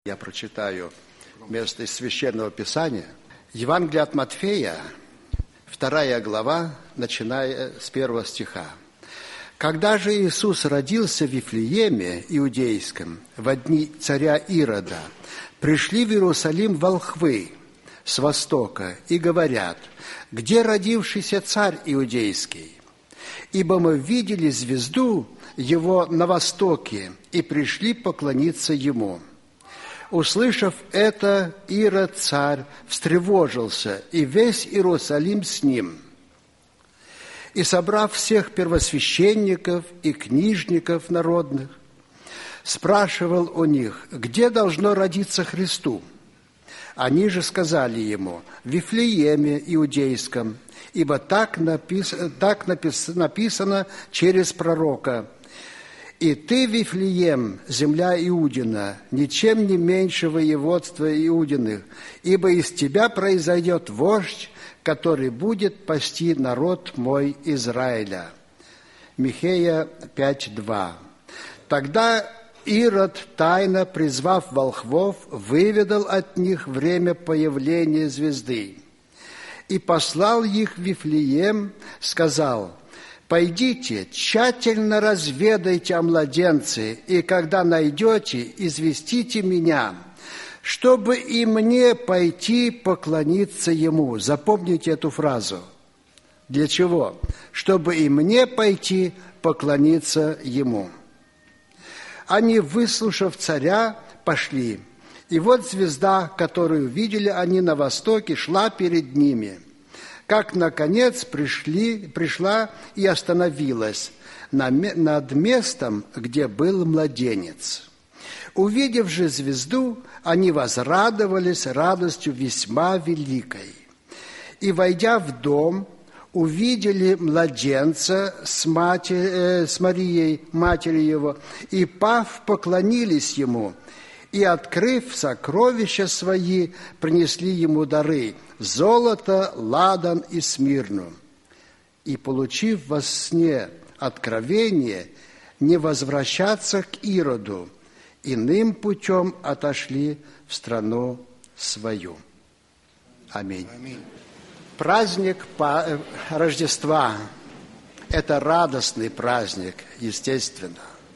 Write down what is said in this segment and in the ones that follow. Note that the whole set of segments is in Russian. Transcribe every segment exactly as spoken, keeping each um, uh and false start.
Я прочитаю место из Священного Писания. Евангелие от Матфея, вторая глава, начиная с первого стиха. «Когда же Иисус родился в Вифлееме Иудейском во дни царя Ирода, пришли в Иерусалим волхвы с востока и говорят: где родившийся царь Иудейский? Ибо мы видели звезду его на востоке и пришли поклониться ему». Услышав это, Ирод царь встревожился, и весь Иерусалим с ним. И, собрав всех первосвященников и книжников народных, спрашивал у них, где должно родиться Христу. Они же сказали ему: в Вифлееме Иудейском, ибо так, напис... так напис... написано через пророка: «И ты, Вифлеем, земля Иудина, ничем не меньше воеводства Иудиных, ибо из тебя произойдет вождь, который будет пасти народ мой Израиля». Михея пять два. Тогда Ирод, тайно призвав волхвов, выведал от них время появления звезды и послал их в Вифлеем, сказал: «Пойдите, тщательно разведайте о младенце, и когда найдете, известите меня, чтобы и мне пойти поклониться ему». Запомните эту фразу. Для чего? Чтобы и мне пойти поклониться ему. Они, выслушав царя, пошли. И вот звезда, которую видели они на востоке, шла перед ними. Как, наконец, пришли, пришла и остановилась над местом, где был младенец. Увидев же звезду, они возрадовались радостью весьма великой. И, войдя в дом, увидели младенца с, матер, э, с Марией, матерью его, и, пав, поклонились ему, и, открыв сокровища свои, принесли ему дары – золото, ладан и смирну. И, получив во сне откровение, не возвращаться к Ироду, иным путем отошли в страну свою. Аминь. Аминь. Праздник Рождества – это радостный праздник, естественно.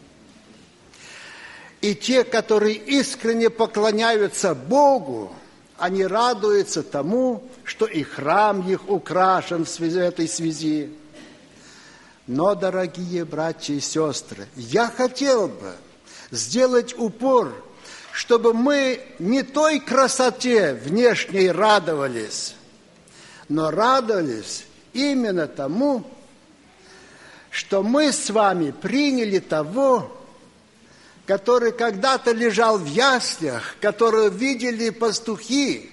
И те, которые искренне поклоняются Богу, они радуются тому, что и храм их украшен в этой связи. Но, дорогие братья и сестры, я хотел бы сделать упор, чтобы мы не той красоте внешней радовались, но радовались именно тому, что мы с вами приняли того, который когда-то лежал в яслях, которого видели пастухи,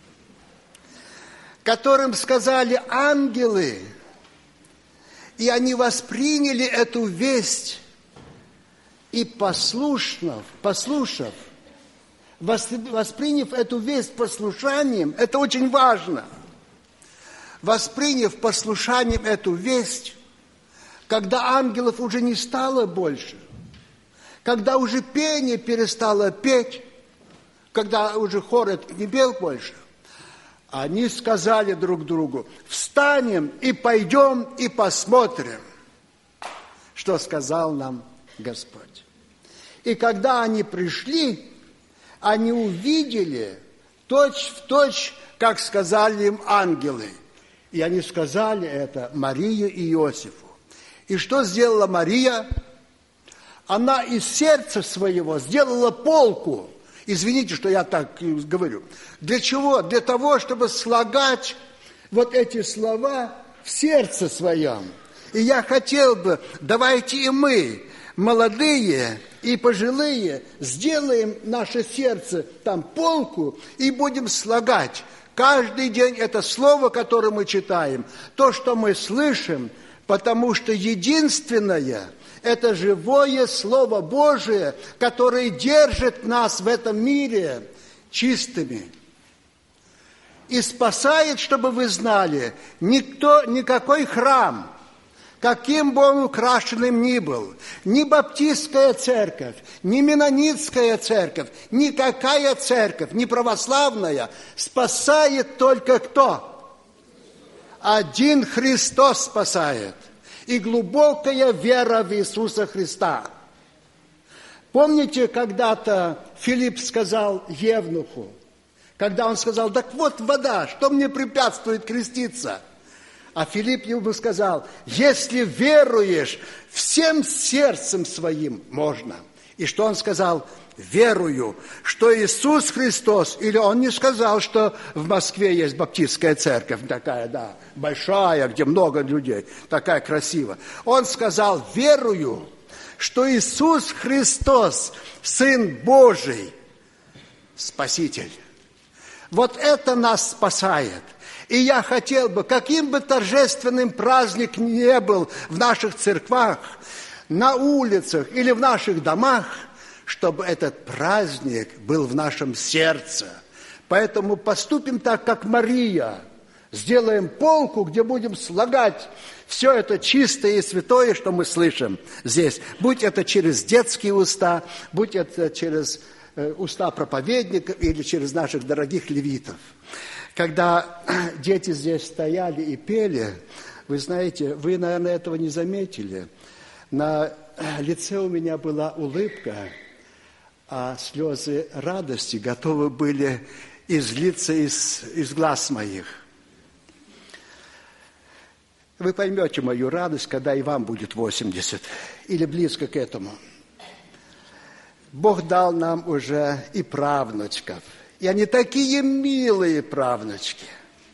которым сказали ангелы, и они восприняли эту весть, и послушав, послушав, восприняв эту весть послушанием, это очень важно, восприняв послушанием эту весть, когда ангелов уже не стало больше, когда уже пение перестало петь, когда уже хор этот не пел больше, они сказали друг другу: встанем и пойдем и посмотрим, что сказал нам Господь. И когда они пришли, они увидели точь в точь, как сказали им ангелы. И они сказали это Марии и Иосифу. И что сделала Мария? Она из сердца своего сделала полку. Извините, что я так говорю. Для чего? Для того, чтобы слагать вот эти слова в сердце своем. И я хотел бы, давайте и мы, молодые и пожилые, сделаем наше сердце там полку и будем слагать каждый день это слово, которое мы читаем, то, что мы слышим, потому что единственное – это живое Слово Божие, которое держит нас в этом мире чистыми. И спасает, чтобы вы знали, никто, никакой храм, каким бы он украшенным ни был, ни баптистская церковь, ни менонитская церковь, никакая церковь, ни православная, спасает только кто? Один Христос спасает. И глубокая вера в Иисуса Христа. Помните, когда-то Филипп сказал Евнуху, когда он сказал: так вот вода, что мне препятствует креститься? А Филипп ему сказал: если веруешь всем сердцем своим, можно. И что он сказал? Верую, что Иисус Христос, или он не сказал, что в Москве есть баптистская церковь, такая, да, большая, где много людей, такая красивая. Он сказал: верую, что Иисус Христос, Сын Божий, Спаситель. Вот это нас спасает. И я хотел бы, каким бы торжественным праздник ни был в наших церквах, на улицах или в наших домах, чтобы этот праздник был в нашем сердце. Поэтому поступим так, как Мария. Сделаем полку, где будем слагать все это чистое и святое, что мы слышим здесь. Будь это через детские уста, будь это через уста проповедников или через наших дорогих левитов. Когда дети здесь стояли и пели, вы знаете, вы, наверное, этого не заметили. На лице у меня была улыбка, а слезы радости готовы были излиться из, из глаз моих. Вы поймете мою радость, когда и вам будет восемьдесят, или близко к этому. Бог дал нам уже и правнучков, и они такие милые правнучки.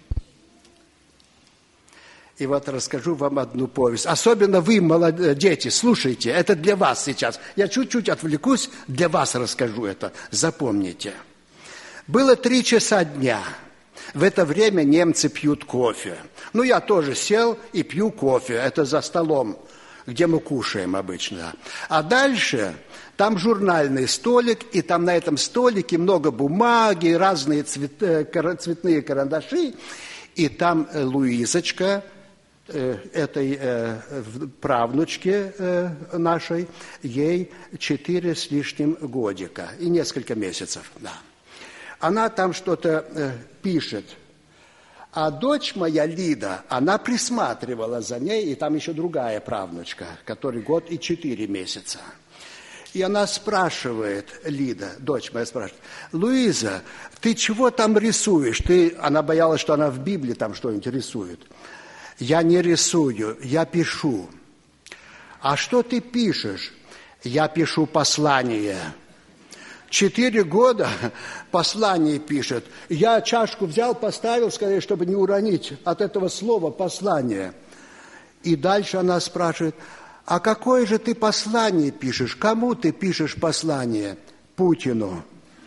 И вот расскажу вам одну повесть. Особенно вы, молодые дети, слушайте, это для вас сейчас. Я чуть-чуть отвлекусь, для вас расскажу это. Запомните. Было три часа дня. В это время немцы пьют кофе. Ну, я тоже сел и пью кофе. Это за столом, где мы кушаем обычно. А дальше там журнальный столик, и там на этом столике много бумаги, разные цвет, цветные карандаши. И там Луизочка, этой э, правнучке э, нашей, ей четыре с лишним годика и несколько месяцев. Да. Она там что-то э, пишет. А дочь моя Лида, она присматривала за ней, и там еще другая правнучка, которой год и четыре месяца. И она спрашивает, Лида, дочь моя спрашивает: Луиза, ты чего там рисуешь? Ты... Она боялась, что она в Библии там что-нибудь рисует. Я не рисую, я пишу. А что ты пишешь? Я пишу послание. Четыре года послание пишет. Я чашку взял, поставил, скорее, чтобы не уронить от этого слова послание. И дальше она спрашивает: а какое же ты послание пишешь? Кому ты пишешь послание? Путину.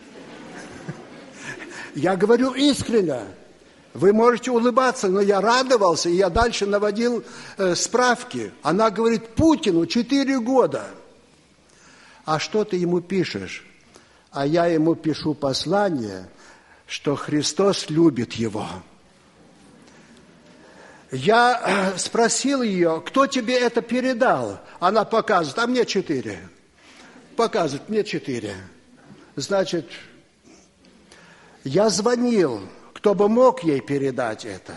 Я говорю искренне. Вы можете улыбаться, но я радовался, и я дальше наводил э, справки. Она говорит: Путину четыре года. А что ты ему пишешь? А я ему пишу послание, что Христос любит его. Я спросил ее: кто тебе это передал? Она показывает: а мне четыре. Показывает: мне четыре. Значит, я звонил. Кто бы мог ей передать это?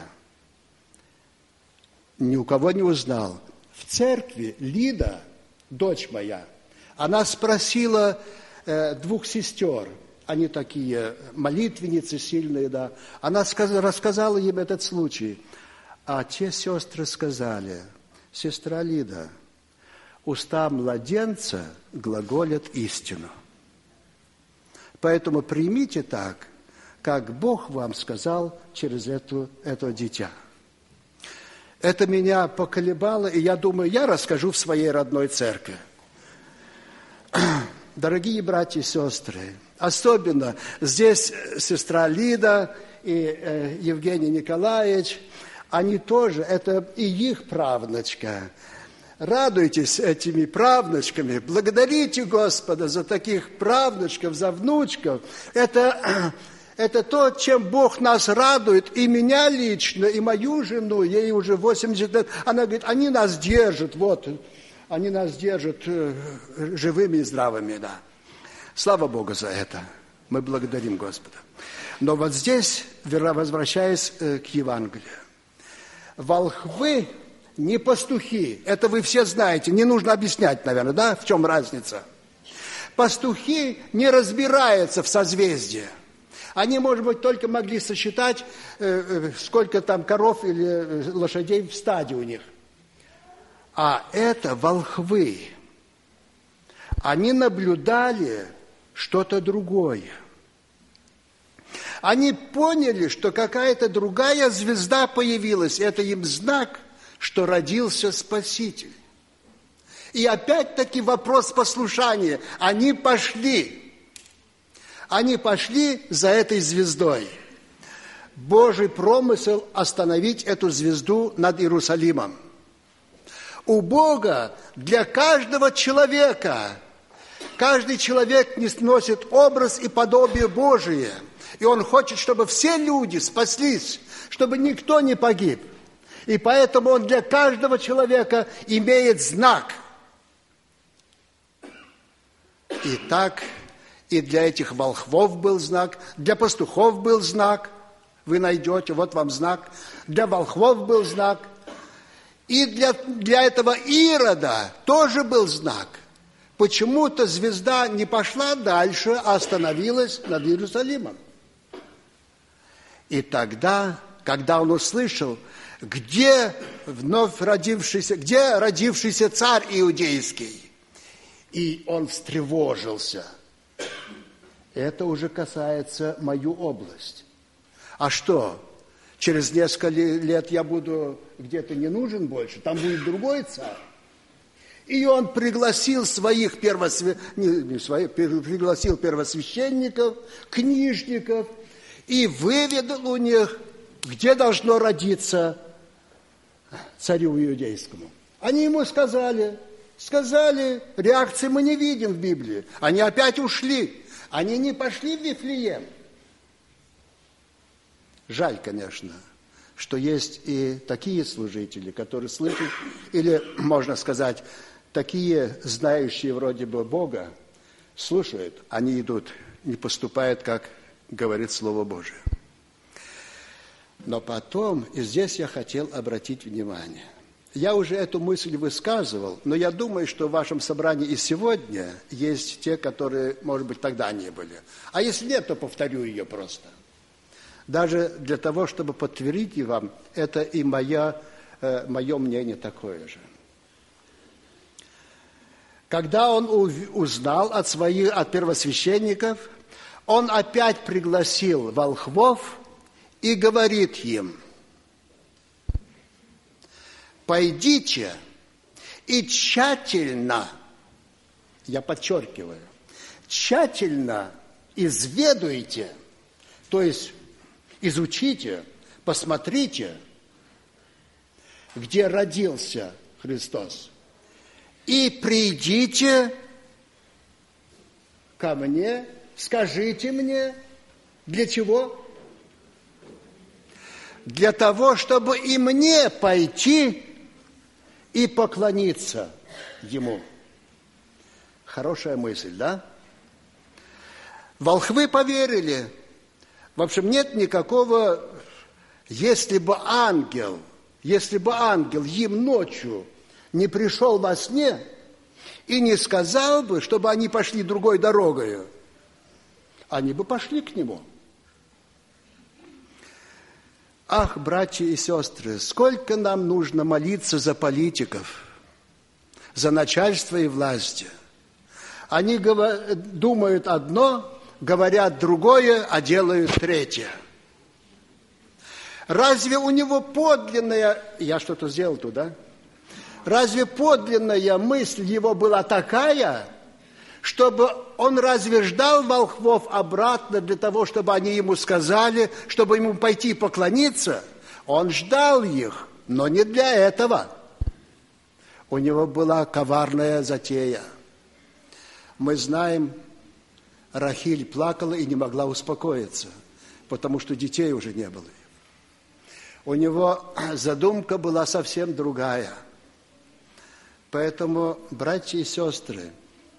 Ни у кого не узнал. В церкви Лида, дочь моя, она спросила э, двух сестер, они такие молитвенницы сильные, да. Она сказ- рассказала им этот случай. А те сестры сказали: сестра Лида, уста младенца глаголят истину. Поэтому примите так, как Бог вам сказал через эту, это дитя. Это меня поколебало, и я думаю, я расскажу в своей родной церкви. Дорогие братья и сестры, особенно здесь сестра Лида и э, Евгений Николаевич, они тоже, это и их правнучка. Радуйтесь этими правнучками, благодарите Господа за таких правнучков, за внучков. Это... Это то, чем Бог нас радует, и меня лично, и мою жену, ей уже восемьдесят лет. Она говорит, они нас держат, вот, они нас держат э, живыми и здравыми, да. Слава Богу за это. Мы благодарим Господа. Но вот здесь, возвращаясь э, к Евангелию, волхвы не пастухи. Это вы все знаете, не нужно объяснять, наверное, да, в чем разница. Пастухи не разбираются в созвездии. Они, может быть, только могли сосчитать, э, сколько там коров или лошадей в стаде у них. А это волхвы. Они наблюдали что-то другое. Они поняли, что какая-то другая звезда появилась. Это им знак, что родился Спаситель. И опять-таки вопрос послушания. Они пошли. Они пошли за этой звездой. Божий промысел остановить эту звезду над Иерусалимом. У Бога для каждого человека, каждый человек носит образ и подобие Божие. И Он хочет, чтобы все люди спаслись, чтобы никто не погиб. И поэтому Он для каждого человека имеет знак. Итак, и для этих волхвов был знак, для пастухов был знак, вы найдете, вот вам знак, для волхвов был знак, и для, для этого Ирода тоже был знак. Почему-то звезда не пошла дальше, а остановилась над Иерусалимом. И тогда, когда он услышал, где вновь родившийся, где родившийся царь иудейский, и он встревожился. Это уже касается мою область. А что, через несколько лет я буду где-то не нужен больше, там будет другой царь? И он пригласил своих первосвя... не, не своих, пригласил первосвященников, книжников и выведал у них, где должно родиться царю иудейскому. Они ему сказали, сказали, реакции мы не видим в Библии. Они опять ушли. Они не пошли в Вифлеем. Жаль, конечно, что есть и такие служители, которые слышат, или, можно сказать, такие знающие вроде бы Бога, слушают, они идут, не поступают, как говорит Слово Божие. Но потом, и здесь я хотел обратить внимание. Я уже эту мысль высказывал, но я думаю, что в вашем собрании и сегодня есть те, которые, может быть, тогда не были. А если нет, то повторю ее просто. Даже для того, чтобы подтвердить вам, это и моя, э, мое мнение такое же. Когда он узнал от своих, от первосвященников, он опять пригласил волхвов и говорит им: пойдите и тщательно, я подчеркиваю, тщательно изведуйте, то есть изучите, посмотрите, где родился Христос, и придите ко мне, скажите мне, для чего? Для того, чтобы и мне пойти и поклониться Ему. Хорошая мысль, да? Волхвы поверили. В общем, нет никакого, если бы ангел, если бы ангел им ночью не пришел во сне и не сказал бы, чтобы они пошли другой дорогой, они бы пошли к нему. Ах, братья и сестры, сколько нам нужно молиться за политиков, за начальство и власть. Они думают одно, говорят другое, а делают третье. Разве у него подлинная... Я что-то сделал туда? Разве подлинная мысль его была такая, чтобы он разве ждал волхвов обратно для того, чтобы они ему сказали, чтобы ему пойти поклониться? Он ждал их, но не для этого. У него была коварная затея. Мы знаем, Рахиль плакала и не могла успокоиться. потому что детей уже не было. У него задумка была совсем другая. Поэтому, братья и сестры,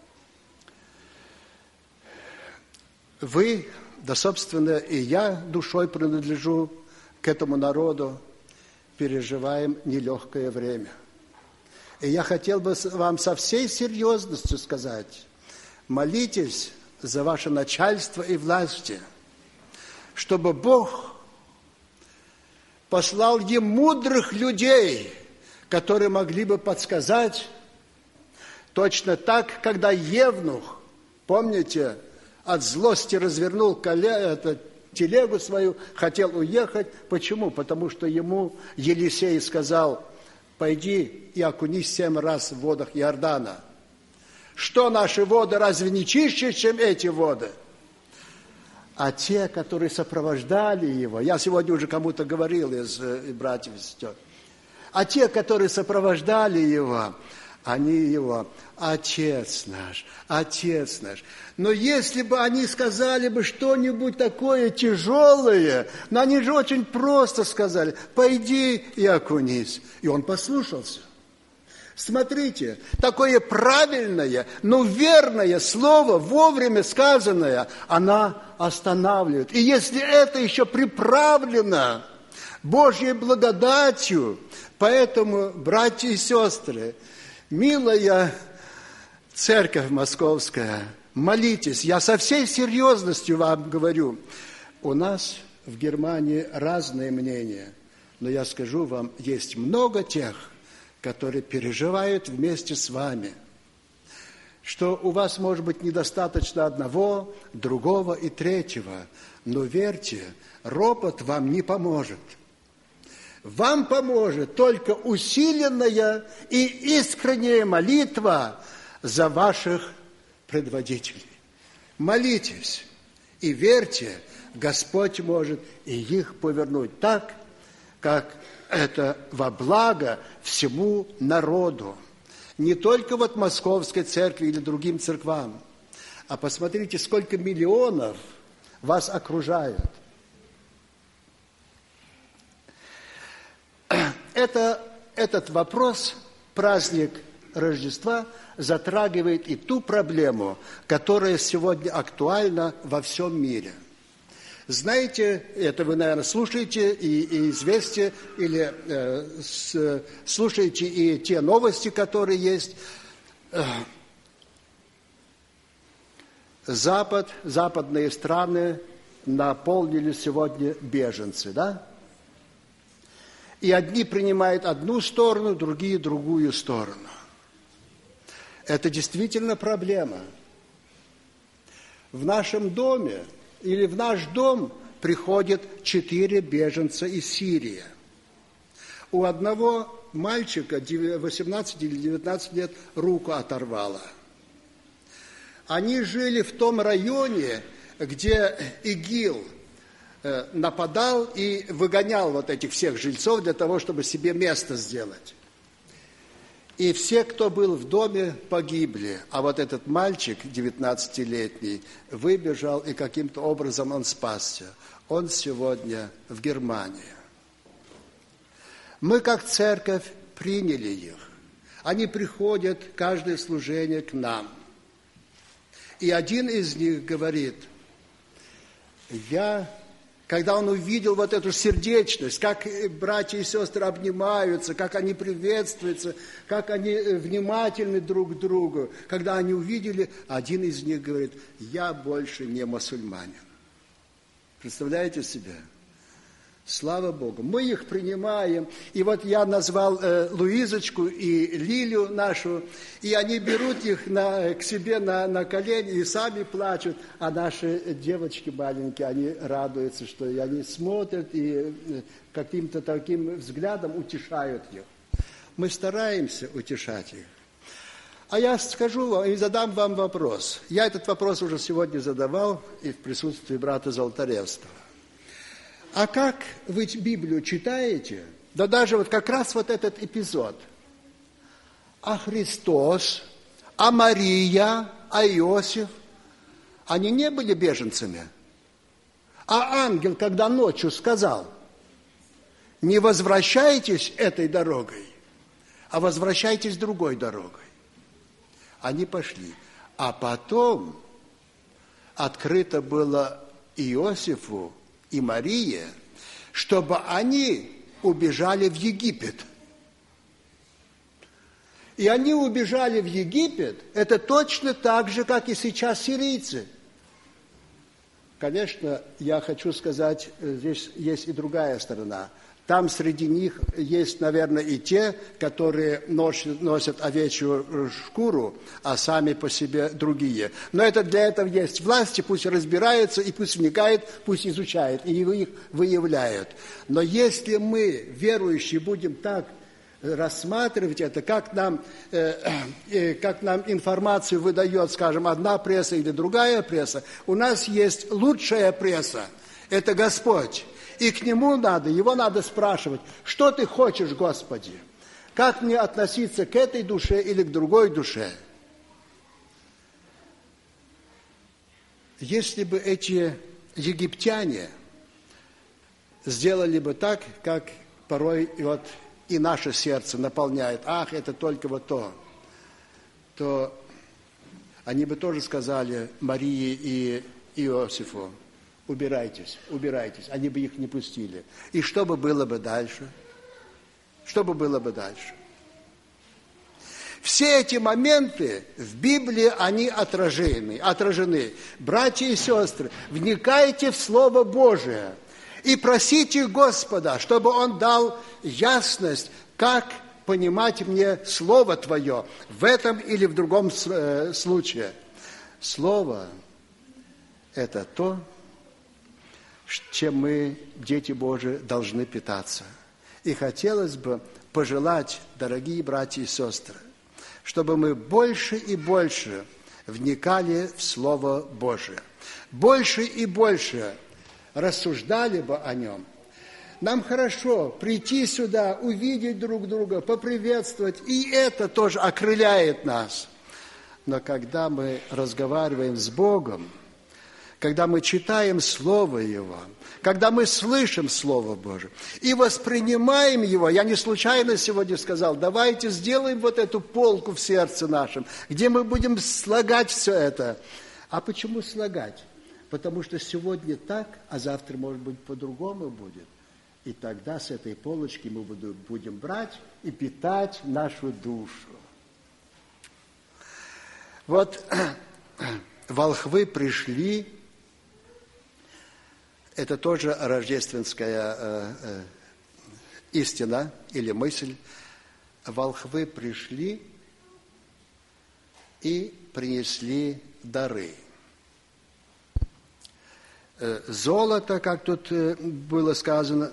вы, да, собственно, и я душой принадлежу к этому народу, переживаем нелегкое время. И я хотел бы вам со всей серьезностью сказать, молитесь за ваше начальство и власти, чтобы Бог послал им мудрых людей, которые могли бы подсказать. Точно так, когда Евнух, помните, от злости развернул коле, это, телегу свою, хотел уехать. Почему? Потому что ему Елисей сказал: пойди и окунись семь раз в водах Иордана. Что наши воды, разве не чище, чем эти воды? А те, которые сопровождали его, я сегодня уже кому-то говорил из, из братьев и сестер, а те, которые сопровождали его, они его: Отец наш, Отец наш. Но если бы они сказали бы что-нибудь такое тяжелое, но они же очень просто сказали: пойди и окунись. И он послушался. Смотрите, такое правильное, но верное слово, вовремя сказанное, она останавливает. И если это еще приправлено Божьей благодатью, поэтому, братья и сестры, милая церковь московская, молитесь. Я со всей серьезностью вам говорю. У нас в Германии разные мнения, но я скажу вам, есть много тех, которые переживают вместе с вами, что у вас может быть недостаточно одного, другого и третьего, но верьте, ропот вам не поможет. Вам поможет только усиленная и искренняя молитва за ваших предводителей. Молитесь и верьте, Господь может и их повернуть так, как это во благо всему народу. Не только вот Московской церкви или другим церквам, а посмотрите, сколько миллионов вас окружают. Это, этот вопрос, праздник Рождества, затрагивает и ту проблему, которая сегодня актуальна во всем мире. Знаете, это вы, наверное, слушаете и, и известия, или э, с, слушаете и те новости, которые есть. Запад, западные страны наполнили сегодня беженцы, да? И одни принимают одну сторону, другие другую сторону. Это действительно проблема. В нашем доме или в наш дом приходят четыре беженца из Сирии. У одного мальчика восемнадцать или девятнадцать лет руку оторвало. Они жили в том районе, где ИГИЛ нападал и выгонял вот этих всех жильцов для того, чтобы себе место сделать. И все, кто был в доме, погибли. А вот этот мальчик, девятнадцатилетний, выбежал, и каким-то образом он спасся. Он сегодня в Германии. Мы, как церковь, приняли их. Они приходят, каждое служение, к нам. И один из них говорит: я... Когда он увидел вот эту сердечность, как братья и сестры обнимаются, как они приветствуются, как они внимательны друг к другу, когда они увидели, один из них говорит: я больше не мусульманин. Представляете себе? Слава Богу, мы их принимаем. И вот я назвал э, Луизочку и Лилю нашу, и они берут их на, к себе на, на колени и сами плачут. А наши девочки маленькие, они радуются, что и они смотрят и э, каким-то таким взглядом утешают их. Мы стараемся утешать их. А я скажу вам и задам вам вопрос. Я этот вопрос уже сегодня задавал и в присутствии брата Золотаревского. А как вы Библию читаете, да даже вот как раз вот этот эпизод, а Христос, а Мария, а Иосиф, они не были беженцами? А ангел, когда ночью сказал, не возвращайтесь этой дорогой, а возвращайтесь другой дорогой. Они пошли. А потом открыто было Иосифу и Марии, чтобы они убежали в Египет. И они убежали в Египет, это точно так же, как и сейчас сирийцы. Конечно, я хочу сказать, здесь есть и другая сторона. Там среди них есть, наверное, и те, которые носят, носят овечью шкуру, а сами по себе другие. Но это для этого есть власти, пусть разбираются, и пусть вникают, пусть изучают, и их выявляют. Но если мы, верующие, будем так рассматривать это, как нам, э, э, как нам информацию выдает, скажем, одна пресса или другая пресса, у нас есть лучшая пресса, это Господь. И к Нему надо, Его надо спрашивать, что Ты хочешь, Господи? Как мне относиться к этой душе или к другой душе? Если бы эти египтяне сделали бы так, как порой вот и наше сердце наполняет, ах, это только вот то, то они бы тоже сказали Марии и Иосифу, убирайтесь, убирайтесь. Они бы их не пустили. И что бы было бы дальше? Что бы было бы дальше? Все эти моменты в Библии, они отражены. отражены. Братья и сестры, вникайте в Слово Божие и просите Господа, чтобы Он дал ясность, как понимать мне Слово Твое в этом или в другом случае. Слово – это то, чем мы, дети Божии, должны питаться. И хотелось бы пожелать, дорогие братья и сестры, чтобы мы больше и больше вникали в Слово Божие, больше и больше рассуждали бы о нем. Нам хорошо прийти сюда, увидеть друг друга, поприветствовать, и это тоже окрыляет нас. Но когда мы разговариваем с Богом, когда мы читаем Слово Его, когда мы слышим Слово Божие и воспринимаем Его, я не случайно сегодня сказал, давайте сделаем вот эту полку в сердце нашем, где мы будем слагать все это. А почему слагать? Потому что сегодня так, а завтра, может быть, по-другому будет. И тогда с этой полочки мы будем брать и питать нашу душу. Вот волхвы пришли. Это тоже рождественская э, э, истина или мысль. Волхвы пришли и принесли дары. Э, золото, как тут э, было сказано,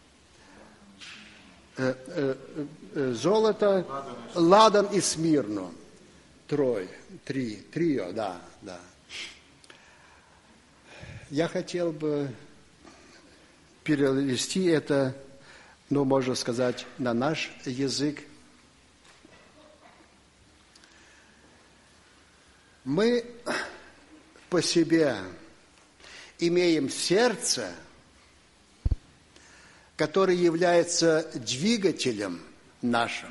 э, э, э, золото, ладан и смирну. Трое, три, трио, да, да. Я хотел бы перевести это, ну, можно сказать, на наш язык. Мы по себе имеем сердце, которое является двигателем нашим.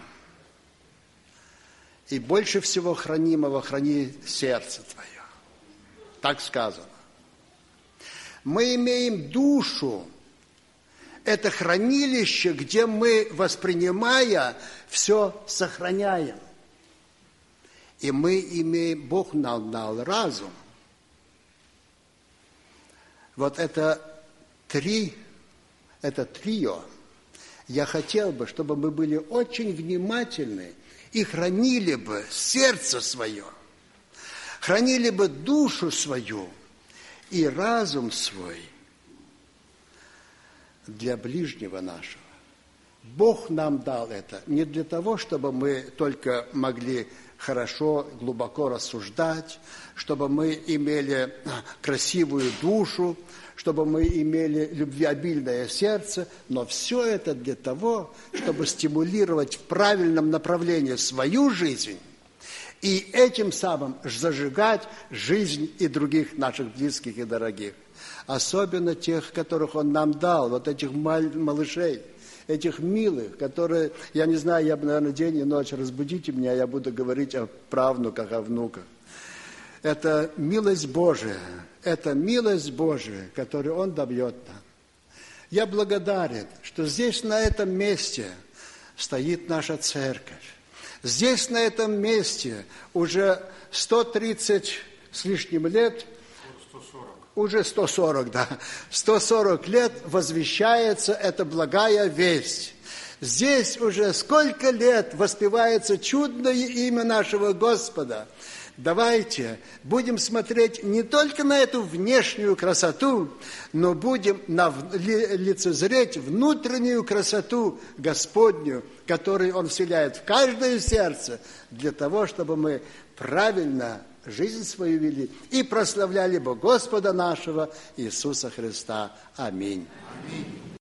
И больше всего хранимого храни сердце твое. Так сказано. Мы имеем душу. Это хранилище, где мы, воспринимая, все сохраняем. И мы имеем, Бог нам дал разум. Вот это три, это трио. Я хотел бы, чтобы мы были очень внимательны и хранили бы сердце свое, хранили бы душу свою и разум свой для ближнего нашего. Бог нам дал это не для того, чтобы мы только могли хорошо, глубоко рассуждать, чтобы мы имели красивую душу, чтобы мы имели любвеобильное сердце, но все это для того, чтобы стимулировать в правильном направлении свою жизнь и этим самым зажигать жизнь и других наших близких и дорогих. особенно тех, которых Он нам дал, вот этих малышей, этих милых, которые, я не знаю, я бы, наверное, день и ночь разбудите меня, я буду говорить о правнуках, о внуках. Это милость Божия, это милость Божия, которую Он дает нам. Я благодарен, что здесь, на этом месте, стоит наша церковь. Здесь, на этом месте, уже сто тридцать с лишним лет, сто сорок. уже сто сорок, да, сто сорок лет возвещается эта благая весть. Здесь уже сколько лет воспевается чудное имя нашего Господа. Давайте будем смотреть не только на эту внешнюю красоту, но будем на, лицезреть внутреннюю красоту Господню, которую Он вселяет в каждое сердце, для того, чтобы мы правильно жизнь свою вели и прославляли Бога Господа нашего Иисуса Христа. Аминь. Аминь.